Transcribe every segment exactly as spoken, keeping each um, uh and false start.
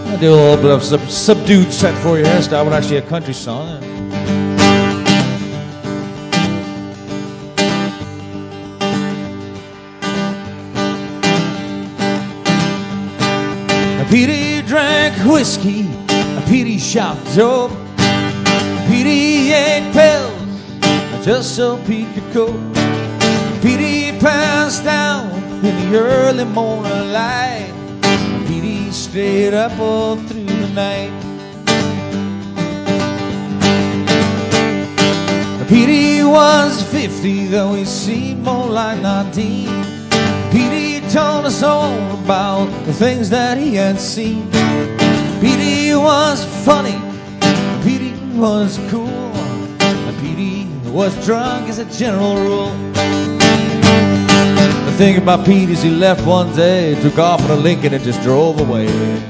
I do a little bit of sub- subdued set for your hairstyle, but actually a country song. Petey drank whiskey, Petey shot dope, Petey ate pills just so Pete could cope. Petey passed out in the early morning light. Petey stayed up all through the night. Petey was fifty, though he seemed more like nineteen. Petey told us all about the things that he had seen. Petey was funny, Petey was cool, and Petey was drunk as a general rule. The thing about Pete is he left one day, took off in a Lincoln and just drove away.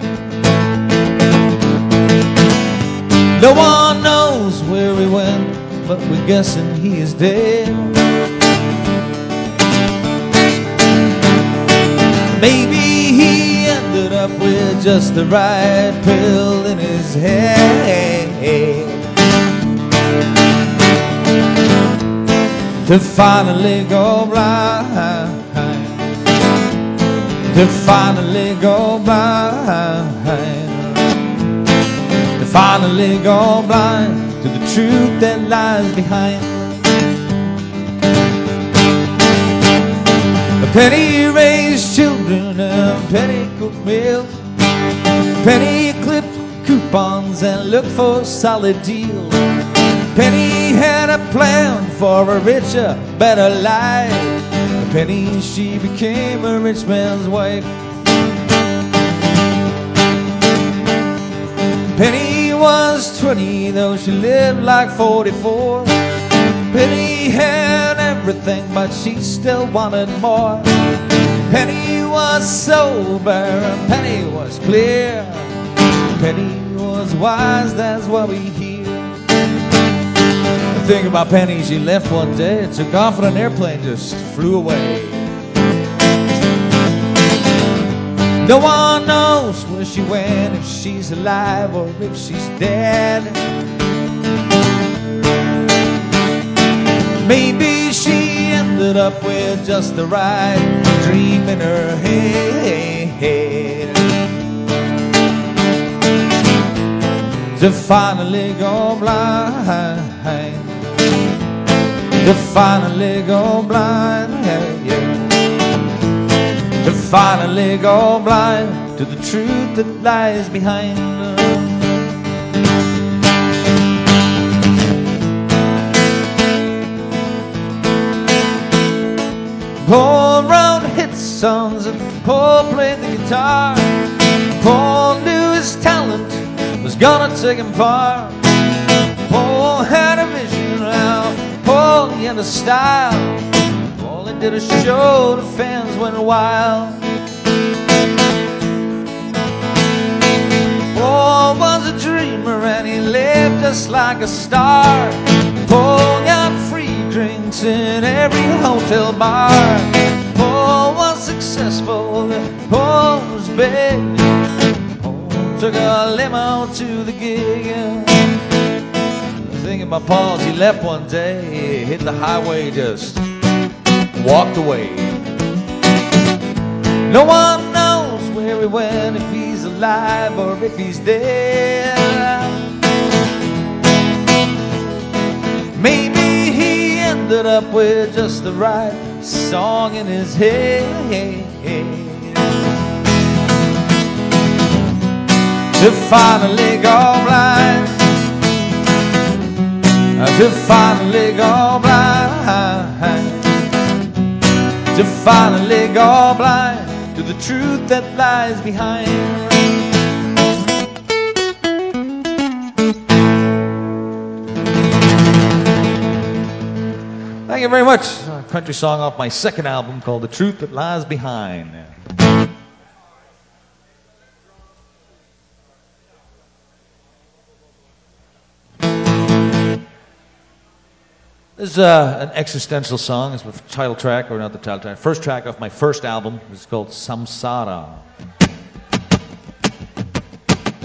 No one knows where he went, but we're guessing he is dead. Maybe he ended up with just the right pill in his head to finally go blind, to finally go blind, to finally go blind to the truth that lies behind. Penny raised children and Penny cooked meals. Penny clipped coupons and looked for solid deals. Penny had a plan for a richer, better life. Penny, she became a rich man's wife. Penny was twenty, though she lived like forty-four. Penny had everything, but she still wanted more. Penny was sober and Penny was clear. Penny was wise, that's what we hear. The thing about Penny, she left one day, took off on an airplane, just flew away. No one knows where she went, if she's alive or if she's dead. Maybe she ended up with just the right dream in her head to finally go blind, to finally go blind, yeah, yeah. To finally go blind to the truth that lies behind. Paul wrote hit songs and Paul played the guitar. Paul knew his talent was gonna take him far. Paul had a vision now, Paul he had a style. Paul he did a show, the fans went wild. Paul was a dreamer and he lived just like a star. Paul got free drinks in every hotel bar. Paul was successful, Paul was big. Paul took a limo to the gig. The thing about Paul is he left one day, he hit the highway, just walked away. No one knows where he went, if he's alive or if he's dead. Maybe he ended up with just the right song in his head to finally go blind, to finally go blind, to finally go blind to the truth that lies behind. Thank you very much. A country song off my second album called The Truth That Lies Behind. This is uh, an existential song. It's the title track, or not the title track, first track off my first album. It's called Samsara.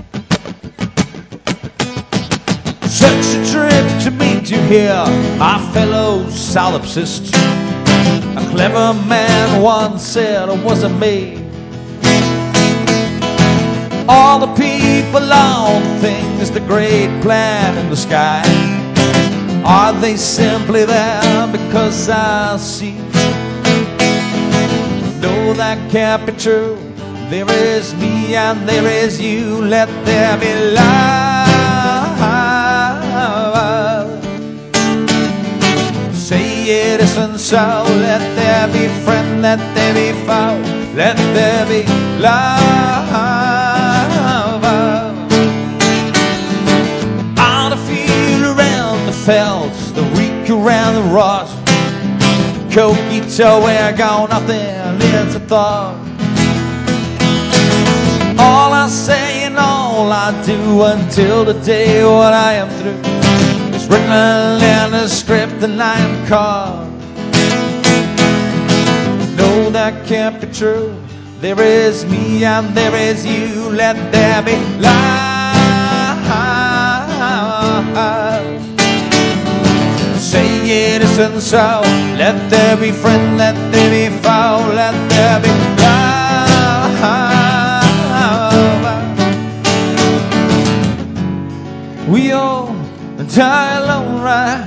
such a trip to meet you here, my fellow solipsist. A clever man once said it wasn't me. All the people on things, the great plan in the sky, are they simply there because I see? No, that can't be true. There is me and there is you. Let there be love. Say it isn't so. Let there be friend, let there be foe. Let there be love. All the feel around the felts, the reek around the rot. Cogito, where go nothing is a thought. All I say and all I do until the day when I am through is written in the script and I am caught. No, that can't be true. There is me and there is you. Let there be love. Say it isn't so. Let there be friend, let there be foe. Let there be love. We all die alone, right?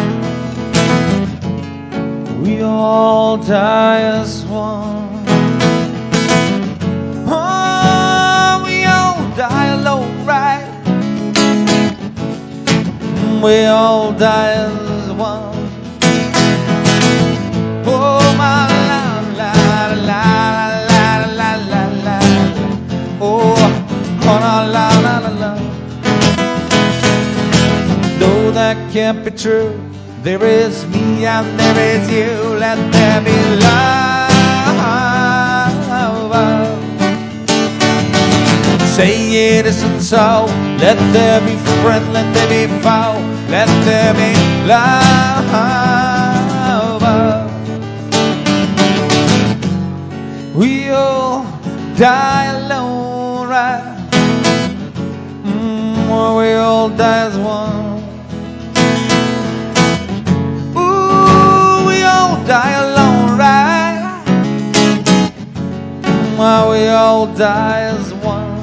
We all die as one. Oh, we all die alone, right? We all die as one. Oh, my la la la la la la la. Oh, oh la la la la. No, that can't be true. There is me and there is you. Let there be love. Say it isn't so. Let there be friend, let there be foe. Let there be love. We all die alone, right? Mm, or we all die as one. Die alone, right? While we all die as one.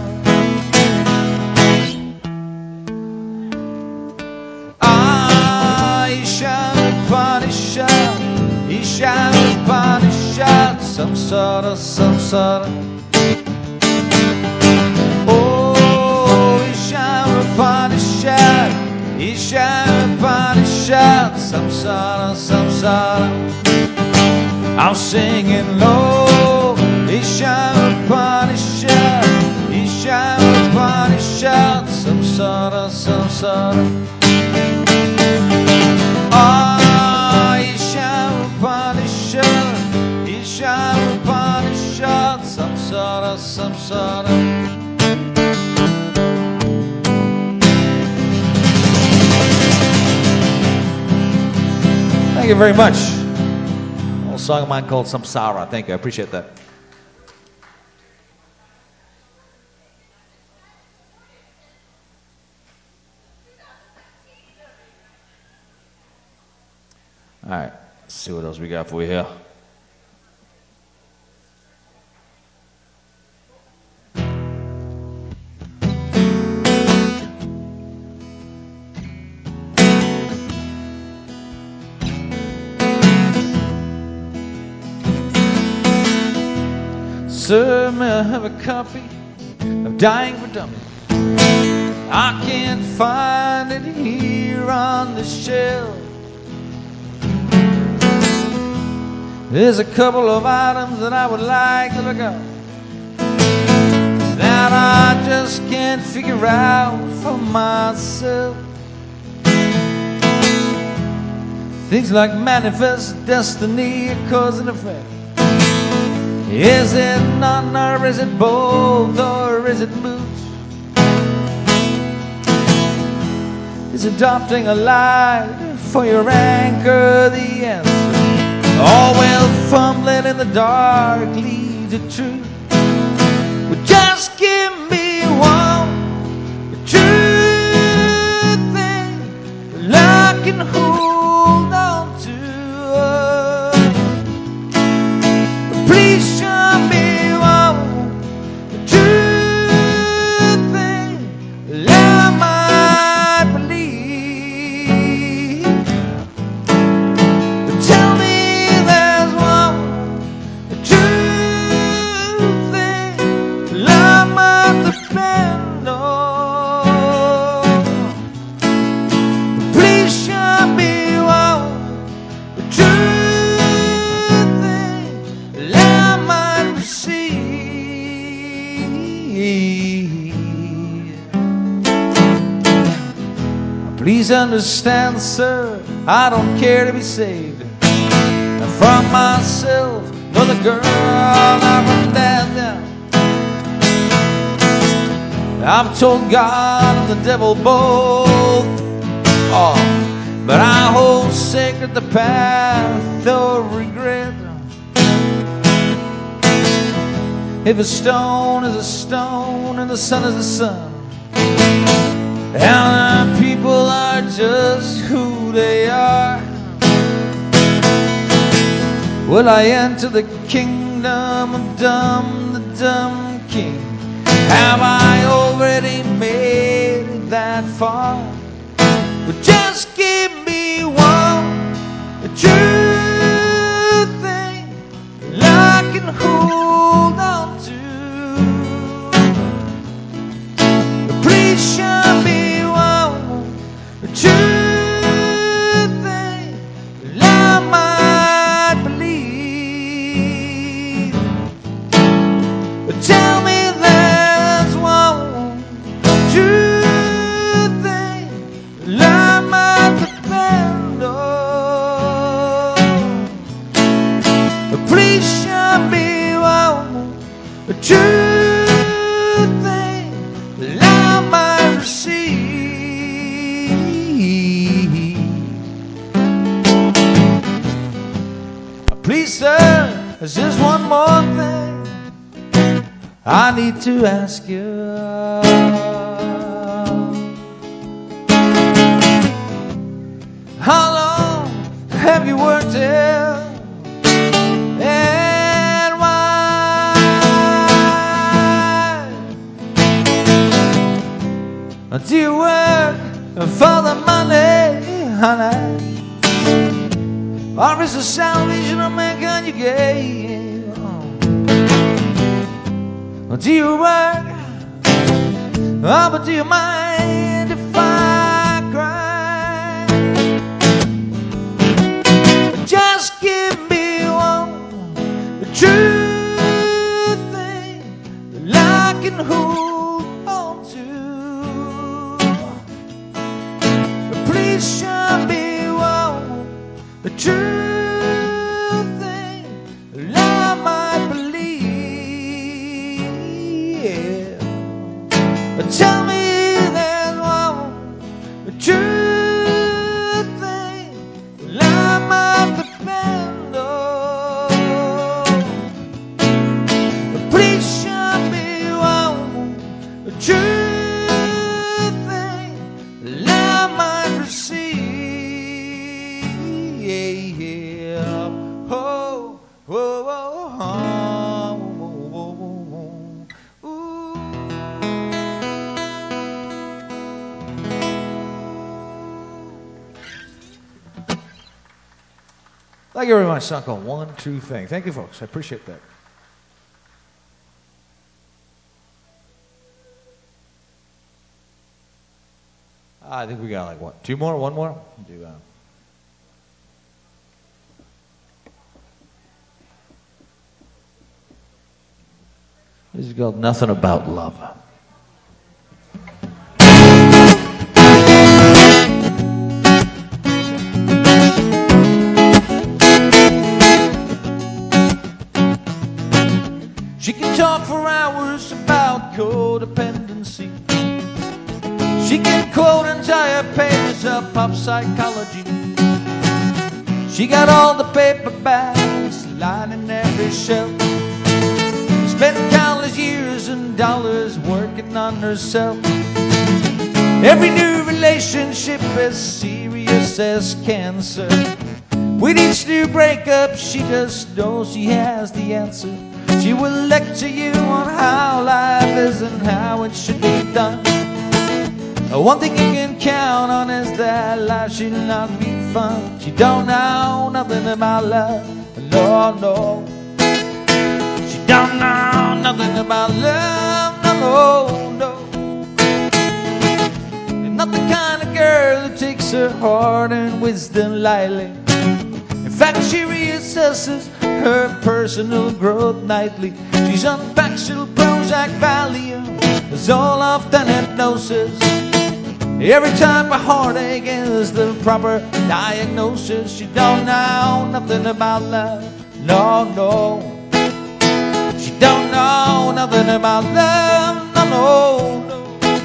Ah, Isha, Punisher, Isha, Punisher, some sort of, some sort of. Oh, Isha, Punisher, Isha, Punisher, some sort of, some sort of. I'm singing low, Isha Punisher, Isha Punisher, some sort of, some sort of. Ah, Isha Punisher, Isha Punisher, some sort of, some sort of. Thank you very much. A song of mine called Samsara. Thank you. I appreciate that. All right. Let's see what else we got for you here. Sir, may I have a copy of Dying for Dummy? I can't find it here on the shelf. There's a couple of items that I would like to look up that I just can't figure out for myself. Things like manifest destiny, cause and effect. Is it none or is it both or is it moot? Is adopting a lie for your anchor the answer? Or will fumbling in the dark lead to truth? Well, just give me one true thing can hold on to. Please show me one true thing that I might believe. Tell me there's one true thing that I might depend on. Please show me one true thing that I might receive. Please understand, sir, I don't care to be saved from myself, nor the girl I run down, down. I've told God and the devil both, oh, but I hold sacred the path of regret. If a stone is a stone and the sun is the sun, and the people are just who they are, will I enter the kingdom of dumb, the dumb king? Have I already made it that far? But just give me one true thing that I can hold on to. Please show me one true thing that I might believe. Tell me there's one true thing that I might depend on. Please show me one true thing that I might receive. Please, sir, there's just one more thing I need to ask you. How long have you worked here? And why? Do you work for the money, honey? Or is the salvation of mankind you gave? Do you work? Oh, but do you mind if I cry? Just give me one true thing that I can hold on to. Please show me one true thing that I might believe. Tell me there's one true thing that I might depend on. Please show me one true thing that I might receive. Oh, oh, oh, oh, oh. Thank you very much, song called One True Thing. Thank you, folks. I appreciate that. I think we got like one, two more, one more. Do uh, this is called Nothing About Love. She can talk for hours about codependency. She can quote entire pages of pop psychology. She got all the paperbacks lining every shelf. Spent countless years and dollars working on herself. Every new relationship is serious dangerous as cancer. With each new breakup, she just knows she has the answer. She will lecture you on how life is and how it should be done. One thing you can count on is that life should not be fun. She don't know nothing about love, no, no. She don't know nothing about love, no, no, no. And not the kind of girl who takes her heart and wisdom lightly. In fact, she reassesses her personal growth nightly. She's on Paxil, Prozac, Valium, Zoloft and hypnosis. Every time a heartache is the proper diagnosis. She don't know nothing about love, no, no. She don't know nothing about love, no, no, no.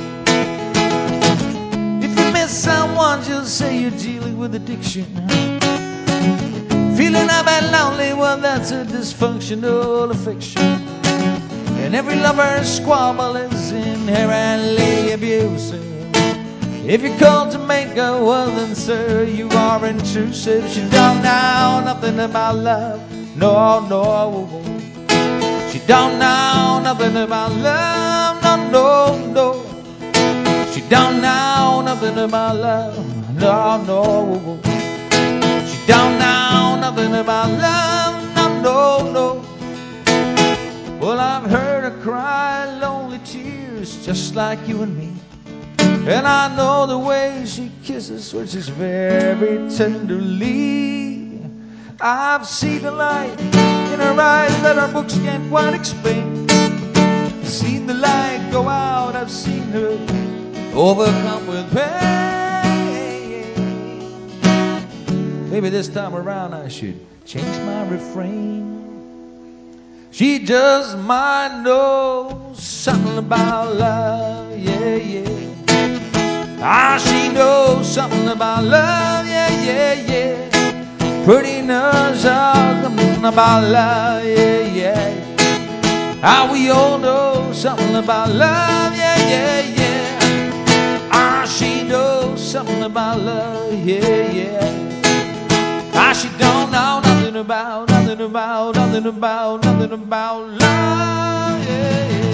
If you miss someone, just say you're dealing with addiction. Feeling up and lonely, well, that's a dysfunctional affliction. And every lover's squabble is inherently abusive. If you're called to make a well, then sir, you are intrusive. She don't know nothing about love, no, no. She don't know nothing about love, no, no, no. She don't know nothing about love, no, no. She don't know nothing about love, no, no, no. Well, I've heard her cry lonely tears just like you and me. And I know the way she kisses, which is very tenderly. I've seen the light in her eyes that our books can't quite explain. Seen the light go out, I've seen her overcome with pain. Maybe this time around I should change my refrain. She just might know something about love, yeah, yeah. Ah, she knows something about love, yeah, yeah, yeah. Pretty knows something about love, yeah, yeah. Ah, we all know something about love, yeah, yeah, yeah. Ah, she knows something about love, yeah, yeah. Ah, she don't know nothing about, nothing about, nothing about, nothing about love, yeah, yeah.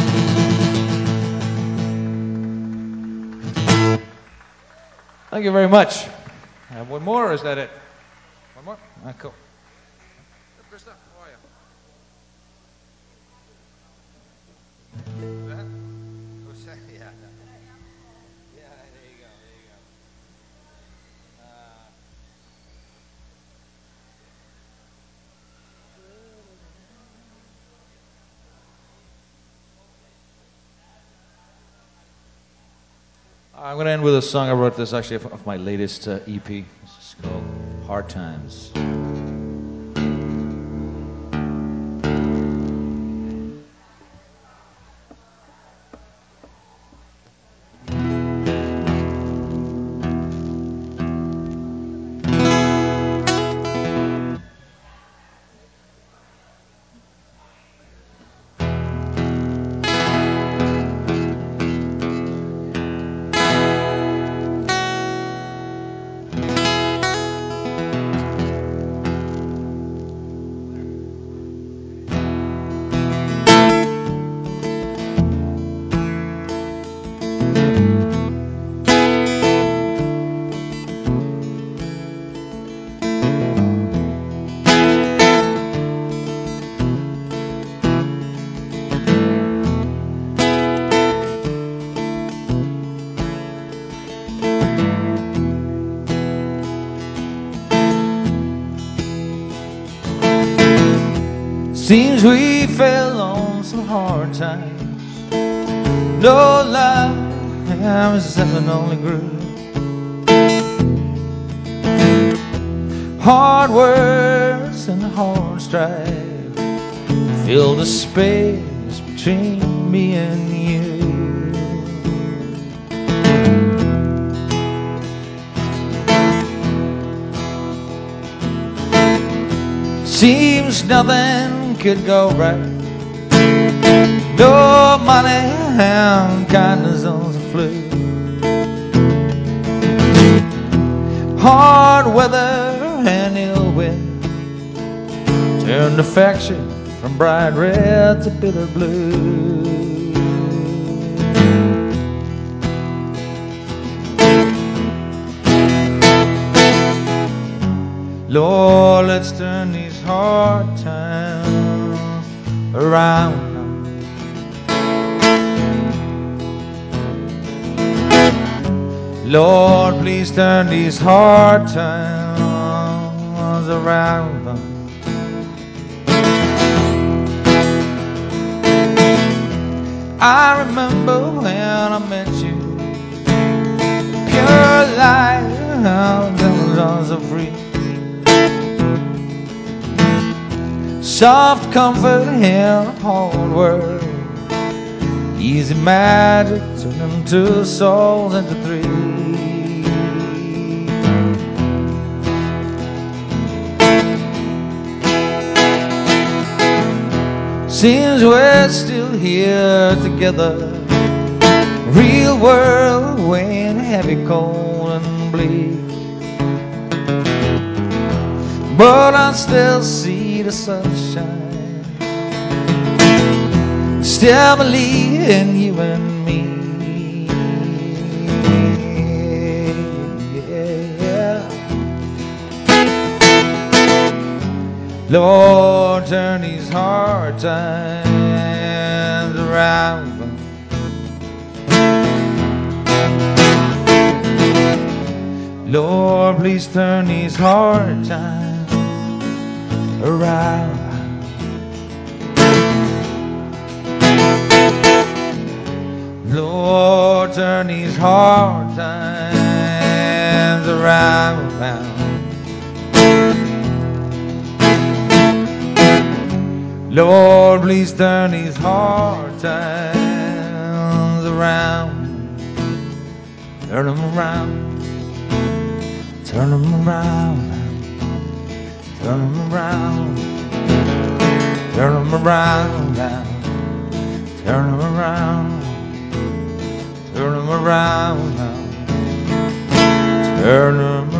Thank you very much. I have one more, or is that it? One more? Ah, cool. Krista, how are you? Is that? Oh, yeah, yeah. Yeah, there you go, there you go. Uh, I'm going to end with a song I wrote. This actually of my latest uh, E P. It's called Hard Times. Seems we fell on some hard times. No lie, I'm seven only grew. Hard words and hard strife fill the space between me and you. Seems nothing could go right. No money and kindness on the flu. hard weather and ill wind turned affection from bright red to bitter blue. Lord, let's turn these hard times around. Lord, please turn these hard times around. I remember when I met you, pure light, diamonds are free. Soft comfort in a hard world, easy magic turning two souls into three. Seems we're still here together, real world weighing heavy, cold and bleak. But I still see the sunshine, still believe in you and me. Yeah. Lord, turn these hard times around. Lord, please turn these hard times around. Lord, turn these hard times around. Lord, please turn these hard times around. Turn them around. Turn them around. Turn them around. Turn them around. Turn them around. Turn them around. Turn them